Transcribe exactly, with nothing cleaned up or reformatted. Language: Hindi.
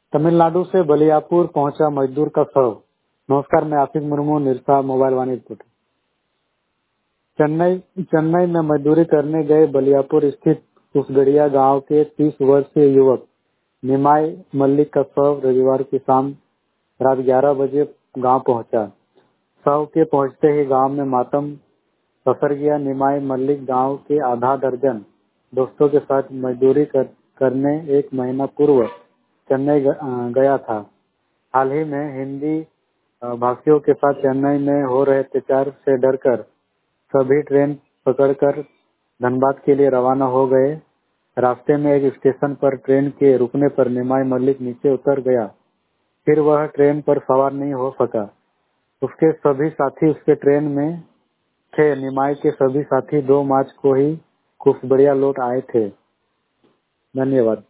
तमिलनाडु से बलियापुर पहुंचा मजदूर का शव। नमस्कार, मैं आशिक मुर्मू, निरसा मोबाइल वाणिज्य। चेन्नई चेन्नई में मजदूरी करने गए बलियापुर स्थित कुसगड़िया गांव के तीस वर्षीय युवक निमाई मल्लिक का शव रविवार की शाम रात ग्यारह बजे गांव पहुंचा। शव के पहुंचते ही गांव में मातम पसर गया। निमाई मल्लिक गांव के आधा दर्जन दोस्तों के साथ मजदूरी कर, करने एक महीना पूर्व चेन्नई गया था। हाल ही में हिंदी भाषियों के साथ चेन्नई में हो रहे अत्याचार से डरकर सभी ट्रेन पकड़कर धनबाद के लिए रवाना हो गए। रास्ते में एक स्टेशन पर ट्रेन के रुकने पर निमाई मल्लिक नीचे उतर गया। फिर वह ट्रेन पर सवार नहीं हो सका। उसके सभी साथी उसके ट्रेन में थे। निमाई के सभी साथी दो मार्च को ही कुसबड़िया लौट आए थे। धन्यवाद।